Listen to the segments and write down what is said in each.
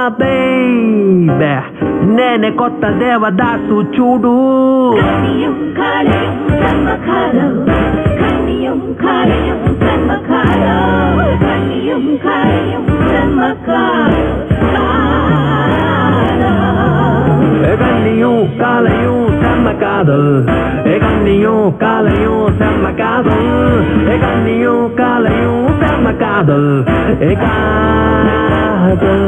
baby నేనే కొత్త దేవదాసు చూడు కన్నియం కాలయం సమ్మకాలం కన్నియం కాలయం సమ్మకాలం కన్నియం కాలయం సమ్మకాలం கண்ணியும் காலையும் செம்ம காதல் கண்ணியும் காலையும் செம்ம காதல் கண்ணியும் காலையும் செம்ம காதல் காதல்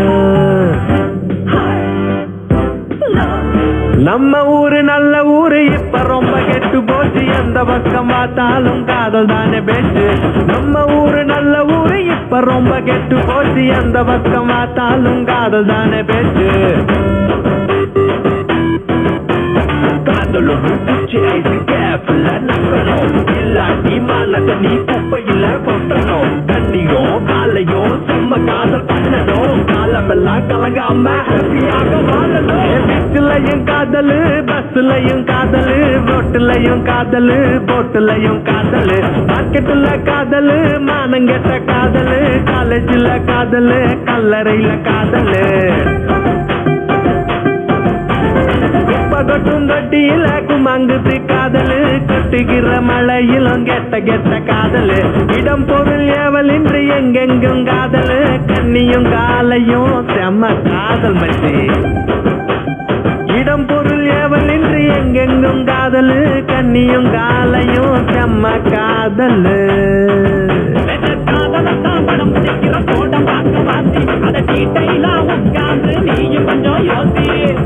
நம்ம ஊரு நல்ல ஊரு இப்ப ரொம்ப கெட்டு போச்சு எந்த பக்கம் பார்த்தாலும் காதல் தானே பேச்சு நம்ம ஊரு நல்ல ஊரு இப்ப ரொம்ப கெட்டு போச்சு எந்த பக்கம் பார்த்தாலும் காதல் தானே பேச்சு காதலும் குச்சி ஐஸ் கேப்ல நம்பணும் இல்லாட்டி மாலத்தை நீ குப்பையில கொட்டணும் கண்ணியும் காலையும் செம்ம காதல் பண்ணணும் காலமெல்லாம் கலங்காம ஹாப்பியாக வாழணும் பஸ்லயும் காதலு பஸ்லயும் காதலு ரோட்டுலயும் காதலு போட்டுலயும் காதலு மார்க்கெட்டுல காதலு மானங்கெட்ட காதலு காலேஜ்ல காதலு கல்லறையில காதலு பகட்டும் தொட்டியில குமாங்குது காதலு கொட்டுகிற மழையிலும் கெட்ட கெட்ட காதலு இடம் பொருள் ஏவலின்றி எங்கெங்கும் காதலு கண்ணியும் காலையும் செம்ம காதல் மச்சி இடம் பொருள் ஏவலின்றி எங்கெங்கும் காதலு கண்ணியும் காலையும் செம்ம காதலு படம் பிடிக்கிற போட்ட பார்க்க வாசி அதை டீட்டைலா உட்கார்ந்து நீயும் கொஞ்சம் யோசி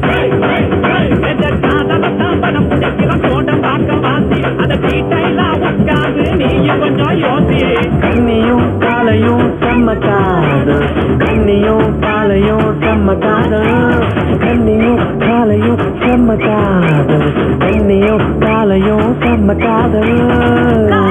படம் பிடிக்கிற போட்ட பார்க்க வாசி அதை டீட்டைலா உட்கார்ந்து நீயும் கொஞ்சம் யோசி கண்ணியும் காலையும் செம்ம காதல் கண்ணியும் காலையும் செம்ம காதல் கண்ணியும் காலையும் செம்ம காதல் கண்ணியும் காலையும் செம்ம காதல்